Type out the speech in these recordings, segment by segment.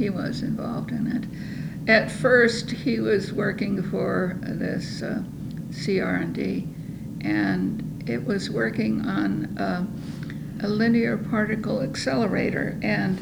he was involved in it. At first, he was working for this CR&D, and it was working on a linear particle accelerator, and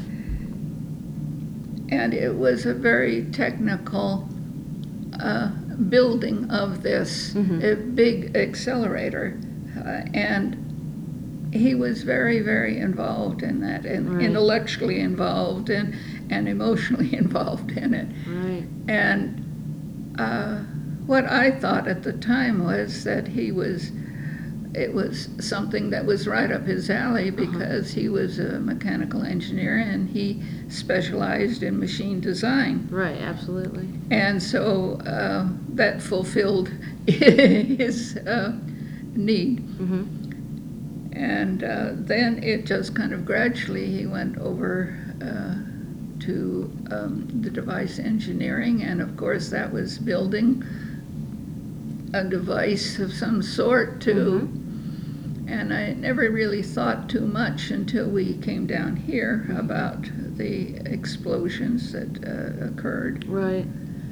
it was a very technical building of this big accelerator, and he was very, very involved in that, and intellectually involved, and emotionally involved in it. Right. And what I thought at the time was that it was something that was right up his alley, because he was a mechanical engineer and he specialized in machine design. Right, absolutely. And so that fulfilled his need. And then it just kind of gradually, he went over to the device engineering, and of course that was building a device of some sort too. And I never really thought too much until we came down here about the explosions that occurred. Right.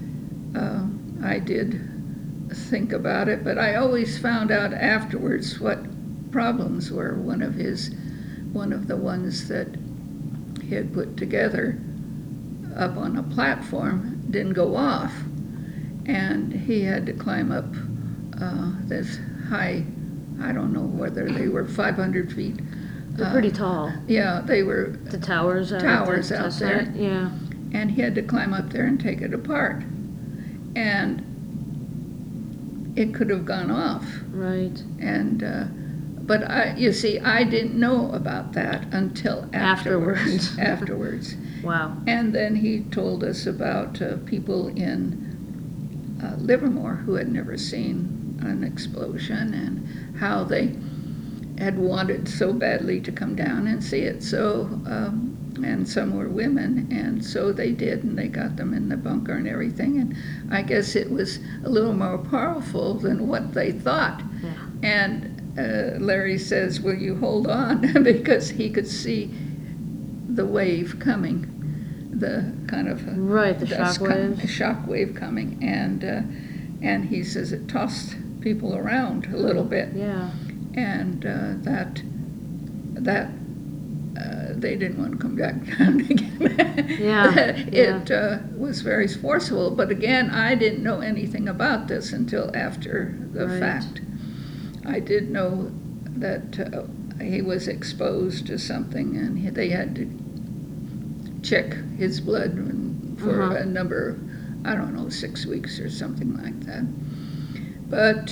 I did think about it, but I always found out afterwards what problems were. One of the ones that he had put together up on a platform didn't go off, and he had to climb up this high, I don't know whether they were 500 feet. They're pretty tall. Yeah, they were. The towers out there. Yeah. And he had to climb up there and take it apart. And it could have gone off. Right. And but you see, I didn't know about that until afterwards. Afterwards. Wow. And then he told us about people in Livermore who had never seen an explosion, and how they had wanted so badly to come down and see it. So, and some were women, and so they did, and they got them in the bunker and everything. And I guess it was a little more powerful than what they thought. Yeah. And Larry says, "Will you hold on?" because he could see the wave coming, the kind of right, the shock wave. Shock wave coming, and he says it tossed people around a little bit. Yeah. And that they didn't want to come back down again. Yeah. It was very forceful, but again, I didn't know anything about this until after the fact. I did know that he was exposed to something, and they had to check his blood for a number, I don't know, 6 weeks or something like that. But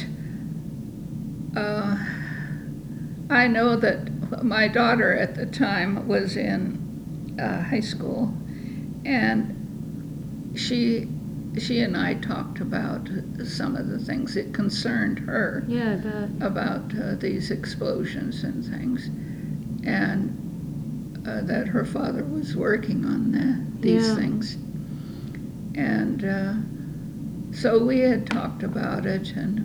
I know that my daughter at the time was in high school, and she and I talked about some of the things that concerned her. Yeah, I bet. About these explosions and things, and that her father was working on these things. And so we had talked about it, and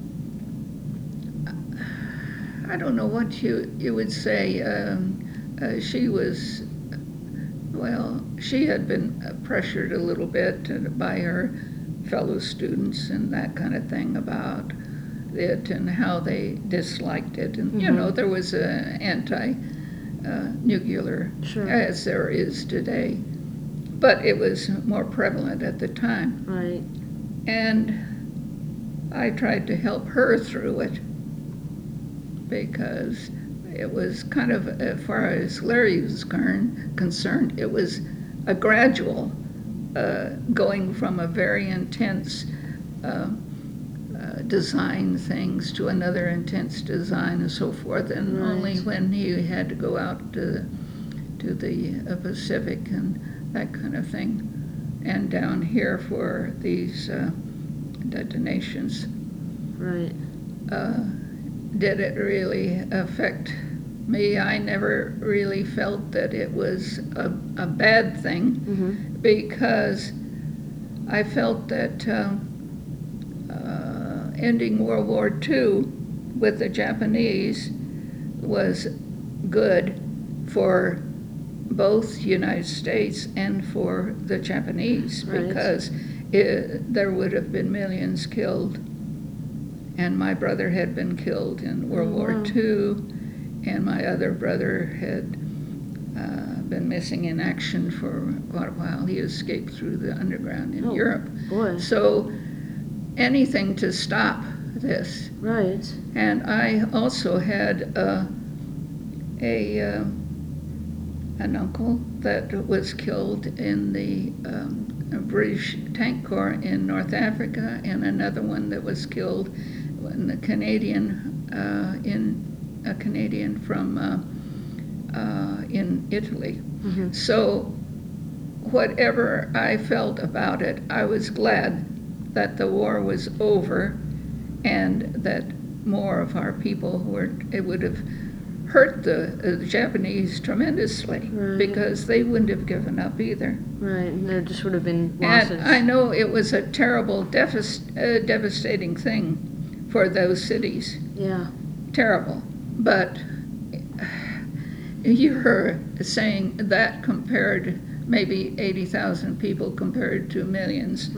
I don't know what you would say. She was, well, she had been pressured a little bit by her fellow students and that kind of thing about it and how they disliked it. And, you know, there was an anti-nuclear, as there is today, but it was more prevalent at the time. Right. And I tried to help her through it, because it was kind of, as far as Larry was concerned, it was a gradual going from a very intense design things to another intense design and so forth, and only when he had to go out to the Pacific and that kind of thing, and down here for these detonations. Right. Did it really affect me? I never really felt that it was a bad thing, because I felt that ending World War II with the Japanese was good for both United States and for the Japanese, Right. because there would have been millions killed. And my brother had been killed in World War wow. II, and my other brother had been missing in action for quite a while. He escaped through the underground in Oh, Europe. boy. So anything to stop this. Right. And I also had an uncle that was killed in the British Tank Corps in North Africa, and another one that was killed when a Canadian from in Italy. Mhm. So whatever I felt about it, I was glad that the war was over, and that more of our people it would have hurt the Japanese tremendously, Right. because they wouldn't have given up either. Right. And there just would have been losses. And I know it was a terrible, devastating thing for those cities. Yeah. Terrible. But you're saying that compared, maybe 80,000 people compared to millions.